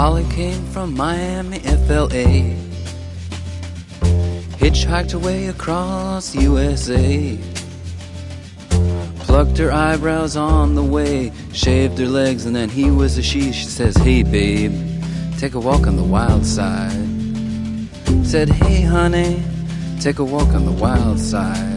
Holly came from Miami, FLA, hitchhiked away across USA, plucked her eyebrows on the way, shaved her legs, and then he was a she. She says, hey babe, take a walk on the wild side. Said, hey honey, take a walk on the wild side.